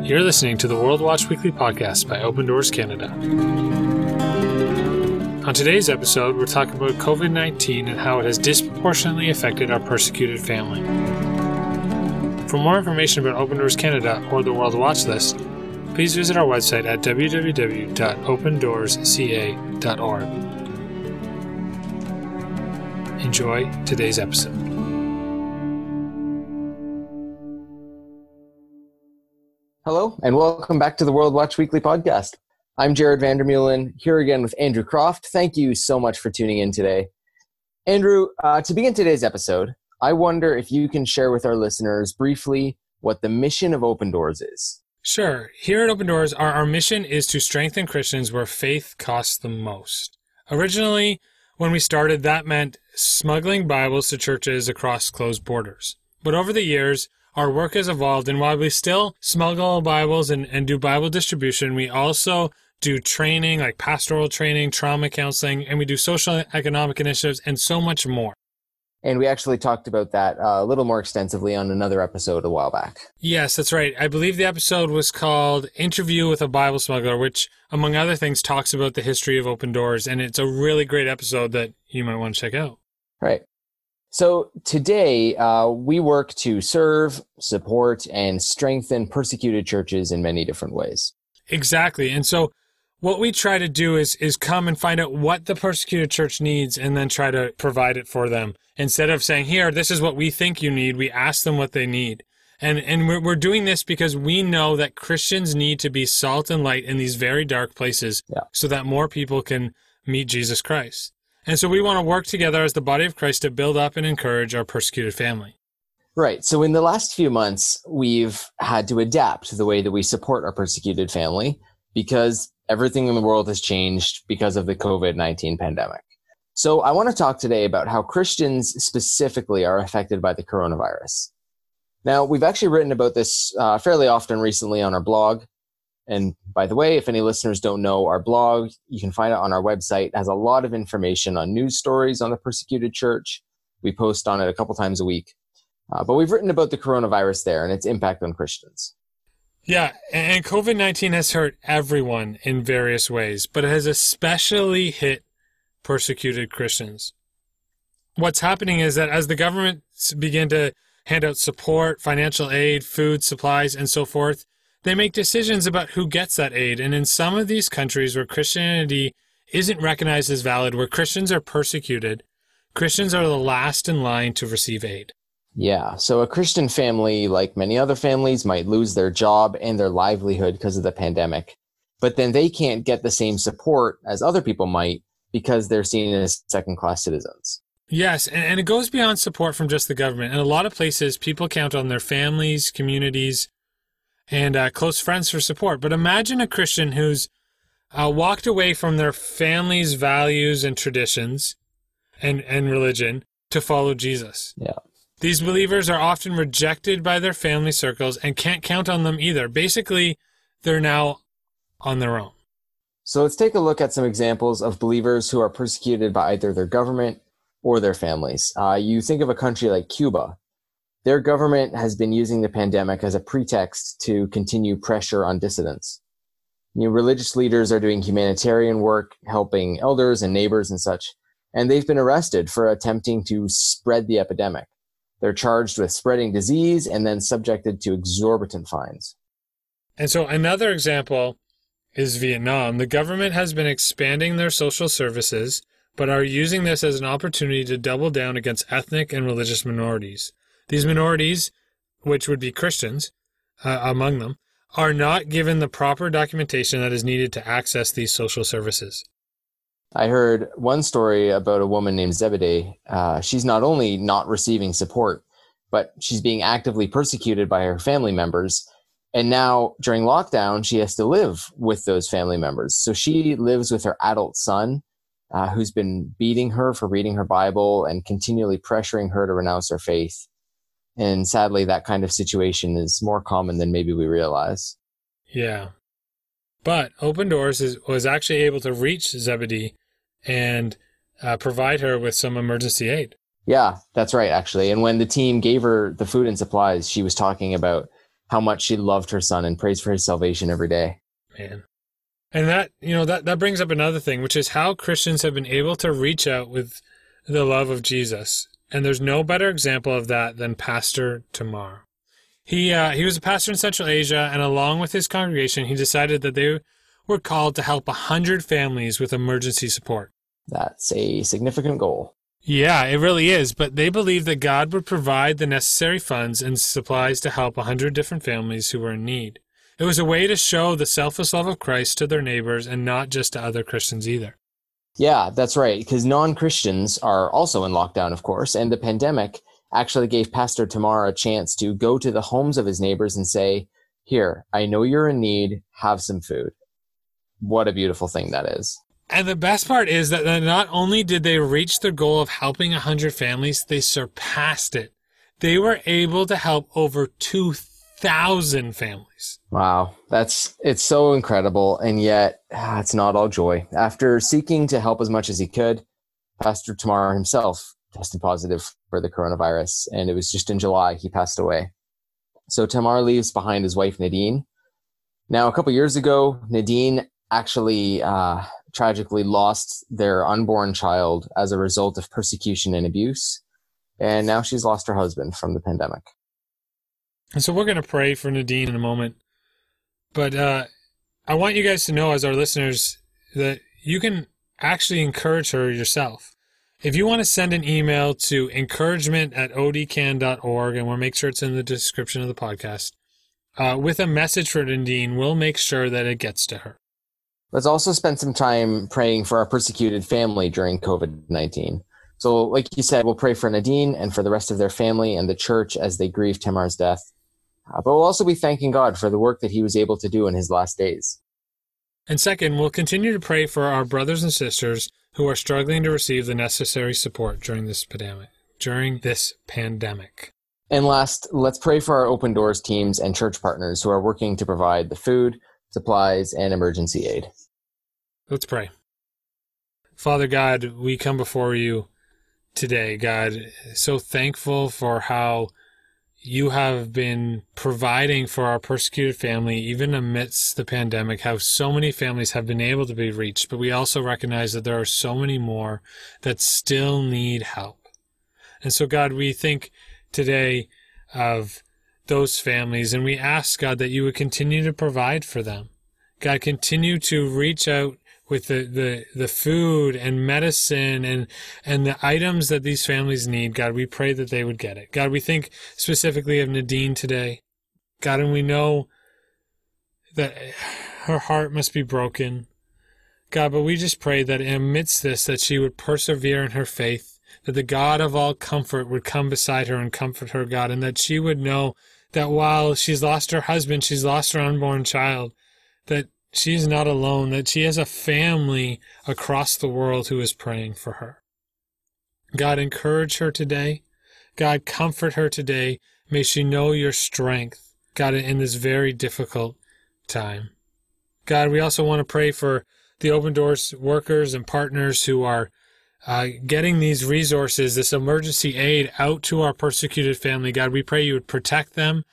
You're listening to the World Watch Weekly podcast by Open Doors Canada. On today's episode, we're talking about COVID-19 and how it has disproportionately affected our persecuted family. For more information about Open Doors Canada or the World Watch List, please visit our website at www.opendoorsca.org. Enjoy today's episode. Hello, and welcome back to the World Watch Weekly podcast. I'm Jared Vandermeulen, here again with Andrew Croft. Thank you so much for tuning in today. Andrew, to begin today's episode, I wonder if you can share with our listeners briefly what the mission of Open Doors is. Sure. Here at Open Doors, our mission is to strengthen Christians where faith costs the most. Originally, when we started, that meant smuggling Bibles to churches across closed borders. But over the years, our work has evolved, and while we still smuggle Bibles and do Bible distribution, we also do training, like pastoral training, trauma counseling, and we do social economic initiatives, and so much more. And we actually talked about that a little more extensively on another episode a while back. Yes, that's right. I believe the episode was called Interview with a Bible Smuggler, which, among other things, talks about the history of Open Doors, and it's a really great episode that you might want to check out. Right. So today, we work to serve, support, and strengthen persecuted churches in many different ways. Exactly. And so what we try to do is come and find out what the persecuted church needs and then try to provide it for them. Instead of saying, here, this is what we think you need, we ask them what they need. And we're doing this because we know that Christians need to be salt and light in these very dark places so that more people can meet Jesus Christ. And so we want to work together as the body of Christ to build up and encourage our persecuted family. Right. So in the last few months, we've had to adapt to the way that we support our persecuted family because everything in the world has changed because of the COVID-19 pandemic. So I want to talk today about how Christians specifically are affected by the coronavirus. Now, we've actually written about this fairly often recently on our blog. And by the way, if any listeners don't know our blog, you can find it on our website. It has a lot of information on news stories on the persecuted church. We post on it a couple times a week. But we've written about the coronavirus there and its impact on Christians. Yeah, and COVID-19 has hurt everyone in various ways, but it has especially hit persecuted Christians. What's happening is that as the governments begin to hand out support, financial aid, food, supplies, and so forth, they make decisions about who gets that aid. And in some of these countries where Christianity isn't recognized as valid, where Christians are persecuted, Christians are the last in line to receive aid. Yeah, so a Christian family, like many other families, might lose their job and their livelihood because of the pandemic. But then they can't get the same support as other people might because they're seen as second-class citizens. Yes, and it goes beyond support from just the government. In a lot of places, people count on their families, communities, and close friends for support. But imagine a Christian who's walked away from their family's values and traditions and religion to follow Jesus. Yeah. These believers are often rejected by their family circles and can't count on them either. Basically, they're now on their own. So let's take a look at some examples of believers who are persecuted by either their government or their families. You think of a country like Cuba. Their government has been using the pandemic as a pretext to continue pressure on dissidents. Religious leaders are doing humanitarian work, helping elders and neighbors and such, and they've been arrested for attempting to spread the epidemic. They're charged with spreading disease and then subjected to exorbitant fines. And so another example is Vietnam. The government has been expanding their social services, but are using this as an opportunity to double down against ethnic and religious minorities. These minorities, which would be Christians among them, are not given the proper documentation that is needed to access these social services. I heard one story about a woman named Zebedee. She's not only not receiving support, but she's being actively persecuted by her family members. And now, during lockdown, she has to live with those family members. So she lives with her adult son, who's been beating her for reading her Bible and continually pressuring her to renounce her faith. And sadly, that kind of situation is more common than maybe we realize. Yeah. But Open Doors was actually able to reach Zebedee and provide her with some emergency aid. Yeah, that's right, actually. And when the team gave her the food and supplies, she was talking about how much she loved her son and prays for his salvation every day. Man. And that brings up another thing, which is how Christians have been able to reach out with the love of Jesus. And there's no better example of that than Pastor Tamar. He was a pastor in Central Asia, and along with his congregation, he decided that they were called to help 100 families with emergency support. That's a significant goal. Yeah, it really is. But they believed that God would provide the necessary funds and supplies to help 100 different families who were in need. It was a way to show the selfless love of Christ to their neighbors and not just to other Christians either. Yeah, that's right. Because non-Christians are also in lockdown, of course. And the pandemic actually gave Pastor Tamar a chance to go to the homes of his neighbors and say, here, I know you're in need. Have some food. What a beautiful thing that is. And the best part is that not only did they reach their goal of helping 100 families, they surpassed it. They were able to help over 2,000 families. Wow, it's so incredible, and yet it's not all joy. After seeking to help as much as he could, Pastor Tamar himself tested positive for the coronavirus, and it was just in July he passed away. So Tamar leaves behind his wife, Nadine. Now, a couple years ago, Nadine actually tragically lost their unborn child as a result of persecution and abuse, and now she's lost her husband from the pandemic. And so we're going to pray for Nadine in a moment. But I want you guys to know, as our listeners, that you can actually encourage her yourself. If you want to send an email to encouragement@odcan.org, and we'll make sure it's in the description of the podcast, with a message for Nadine, we'll make sure that it gets to her. Let's also spend some time praying for our persecuted family during COVID-19. So like you said, we'll pray for Nadine and for the rest of their family and the church as they grieve Tamar's death. But we'll also be thanking God for the work that he was able to do in his last days. And second, we'll continue to pray for our brothers and sisters who are struggling to receive the necessary support during this pandemic. And last, let's pray for our Open Doors teams and church partners who are working to provide the food, supplies, and emergency aid. Let's pray. Father God, we come before you today, God, so thankful for how you have been providing for our persecuted family, even amidst the pandemic, how so many families have been able to be reached. But we also recognize that there are so many more that still need help. And so, God, we think today of those families, and we ask, God, that you would continue to provide for them. God, continue to reach out with the food and medicine and the items that these families need. God, we pray that they would get it. God, we think specifically of Nadine today. God, and we know that her heart must be broken. God, but we just pray that amidst this, that she would persevere in her faith, that the God of all comfort would come beside her and comfort her, God, and that she would know that while she's lost her husband, she's lost her unborn child, that she's not alone, that she has a family across the world who is praying for her. God, encourage her today. God, comfort her today. May she know your strength, God, in this very difficult time. God, we also want to pray for the Open Doors workers and partners who are getting these resources, this emergency aid out to our persecuted family. God, we pray you would protect them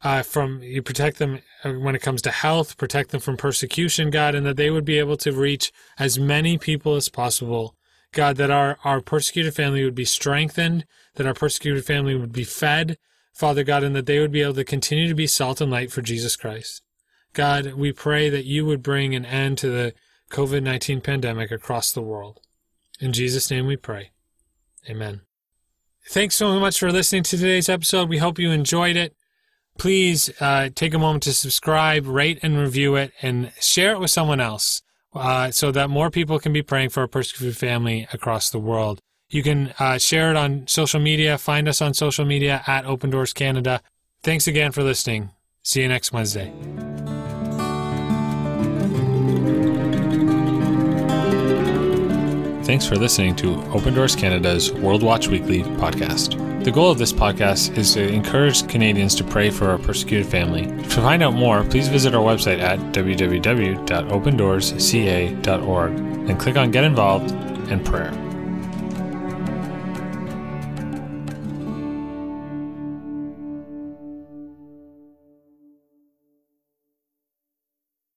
protect them when it comes to health, protect them from persecution, God, and that they would be able to reach as many people as possible. God, that our persecuted family would be strengthened, that our persecuted family would be fed, Father God, and that they would be able to continue to be salt and light for Jesus Christ. God, we pray that you would bring an end to the COVID-19 pandemic across the world. In Jesus' name we pray. Amen. Thanks so much for listening to today's episode. We hope you enjoyed it. Please take a moment to subscribe, rate, and review it, and share it with someone else so that more people can be praying for a persecuted family across the world. You can share it on social media. Find us on social media at Open Doors Canada. Thanks again for listening. See you next Wednesday. Thanks for listening to Open Doors Canada's World Watch Weekly podcast. The goal of this podcast is to encourage Canadians to pray for our persecuted family. To find out more, please visit our website at www.opendoorsca.org and click on Get Involved and Prayer.